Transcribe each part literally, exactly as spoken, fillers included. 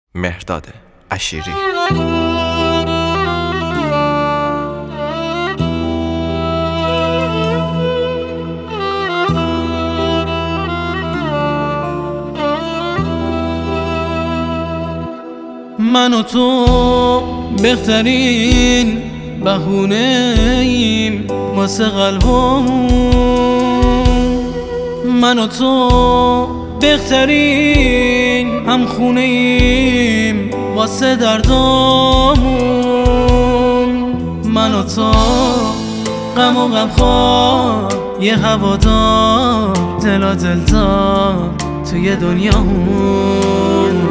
مهرداد عشیری. من و تو بهترین بهونه ایم واسه قلبمون، من و تو بهترین هم خونه ایم واسه دردامون، من و تو غم و غمخوار یه هوادار دلا دلدار توی دنیامون،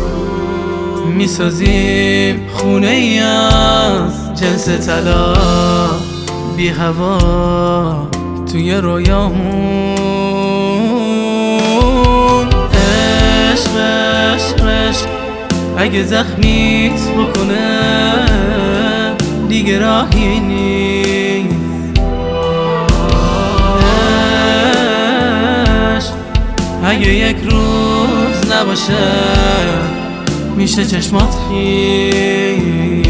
میسازیم خونه ای از جنس طلا بی هوا توی رویامون. عشق عشق عشق اگه زخمیت بکنه دیگه راهی نیست، عشق اگه یک روز نباشه میشه چشمات خیس.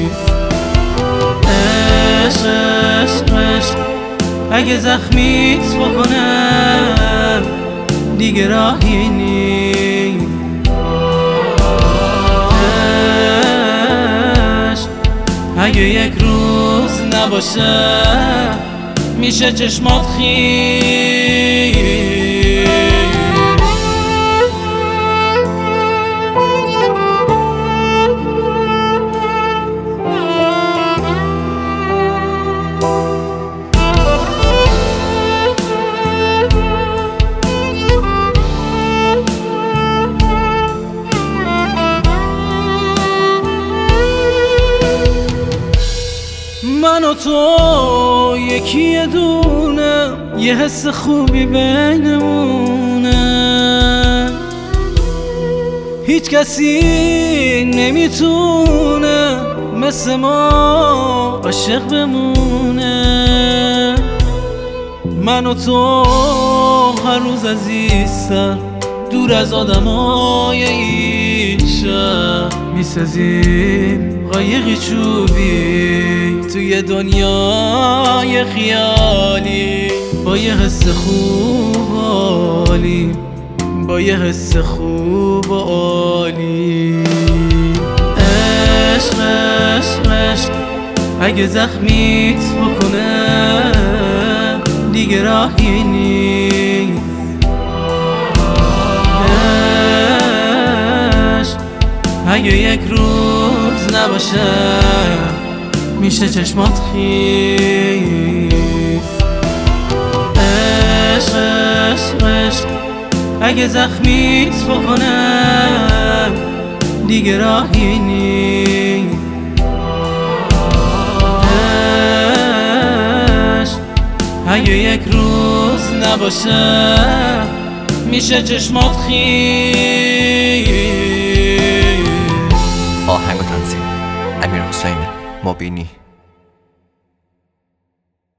عشق عشق عشق اگه زخمیت بکنه دیگه راهی نیست، عشق اگه یک روز نباشه میشه چشمات خیس. من و تو یکی دونه یه حس خوبی بینمونه، هیچ کسی نمیتونه مثل ما عاشق بمونه. من و تو هر روز عزیزتر دور از آدمای این شهر میسازیم قایقی چوبی توی دنیای خیالی، با یه حس خوب و عالی، با یه حس خوب و عالی. عشق عشق عشق اگه زخمیت بکنه دیگه راهی نیست، عشق اگه یک روز نباشه میشه چشمات خیس. عشق عشق عشق اگه زخمیت بکنه دیگه راهی نیست، عشق اگه یک روز نباشه میشه چشمات خیس. آهنگ و تنظیم امیر حسین مبینی.